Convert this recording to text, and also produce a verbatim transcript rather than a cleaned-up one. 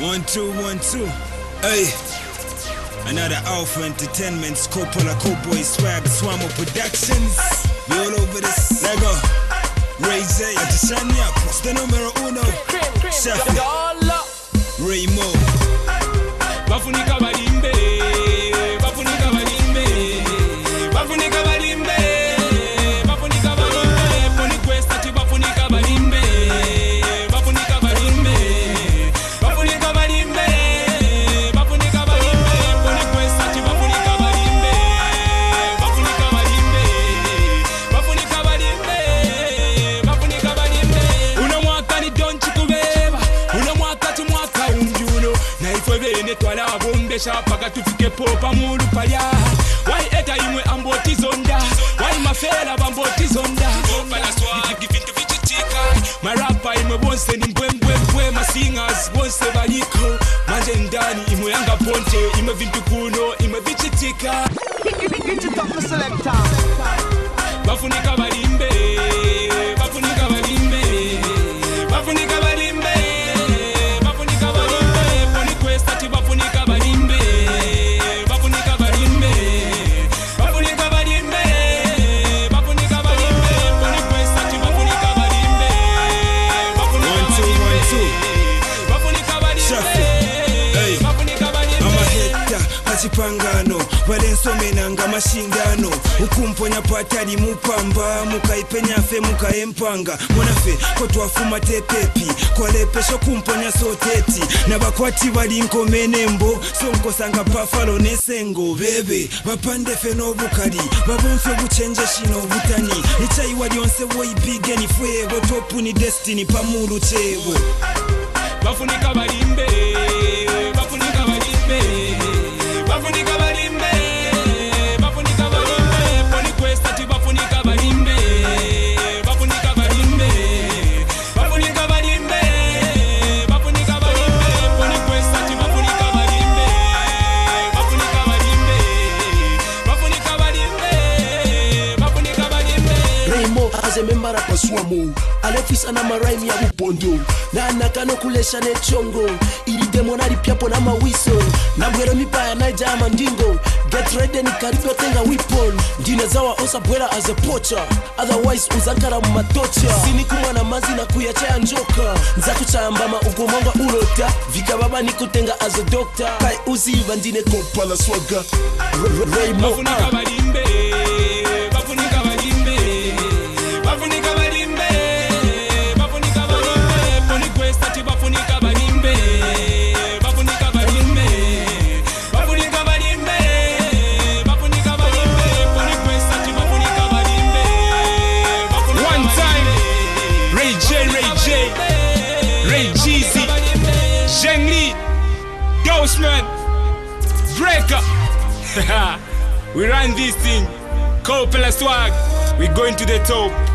One, two, one, two. Hey. Another Alpha Entertainment's Coppola Cowboy Swag Swamo Productions. We all over this. Lego. Ray J. Atishania. Poste numero uno. Shafi. Raymo. Bafunika balimbe. Bafunika balimbe. Bafunika balimbe. Bafunika balimbe. Poni questa ti bafunika balimbe. Bafunika balimbe. Bafunika balimbe. Bafunika balimbe. Poni questa ti bafunika balimbe. Bafunika balimbe. Bafunika balimbe. Bafunika balimbe. Una mwaka ni donchi kubeba. Una mwaka ti mwaka umjuno. Na ifwe bene twala abombesha paka tufike popa mulu palya. Why eta imwe amboti zonda. Why mafela bamboti zonda. Pala swag givintu vichitika. Marapa imwe bonse ni mbwembwe mbwe. Ma singers bonse baliko. Manje ndani imwe yanga ponte. Imwe vintu kuno imwe vichitika. Bafunika balimbe. Bafunika balimbe. Bafunika balimbe. Bafunika balimbe. Poni questa ti bafunika balimbe. Bafunika balimbe. Bafunika balimbe. Bafunika balimbe. Poni questa ti bafunika balimbe. Bafunika One, two, balimbe. one, two. Bafunika balimbe. Shafi. Hey. Bafunika balimbe. Amaheta hachipangano valensomenanga mashingano ukumponya patali mupamba mukaipenyafe mukaempanga monafe kotwafuma tepepi kwalepesho kumponya soteti nabakwati balinkomenembo sonkosanga pafalo nesengo bebe bapandefe n'obukali babonfe buchenje shino butani ichayiwa lyonse woyipige nifwe botopu ni destiny pamulu chebo Bafunika balimbe. Bafunika balimbe. Bafunika balimbe. Bafunika balimbe. Poni questa ti bafunika balimbe. Bafunika balimbe. Bafunika balimbe. Bafunika balimbe. Poni questa ti bafunika balimbe. Bafunika balimbe. Bafunika balimbe. Bafunika balimbe. Raymo azememba rapa swamo Alefis ana maraimi ya bupondo na anakano kulesha ne chongo ili demonari piapo na mawiso na mbwero mipaya na jama ndingo get ready ni karibio tenga weapon ndine zawa osa bwela as a poacher otherwise uzakara matocha sini kumwana mazi na kuyachaya njoka nza kuchambama ugomonga ulota vika baba ni kutenga as a doctor kai uziva ndine Coppola swaga Raymo Bafunika balimbe. Bafunika balimbe. Bafunika balimbe. Bafunika balimbe. Poni questa ti bafunika balimbe. Bafunika balimbe. Bafunika balimbe. Bafunika balimbe. Poni questa ti bafunika balimbe. One time. Ray J, Ray J, Ray Jeezy, Zheng Li, Ghostman, Breaker. We run this thing. Coppola Swag. We going to the top.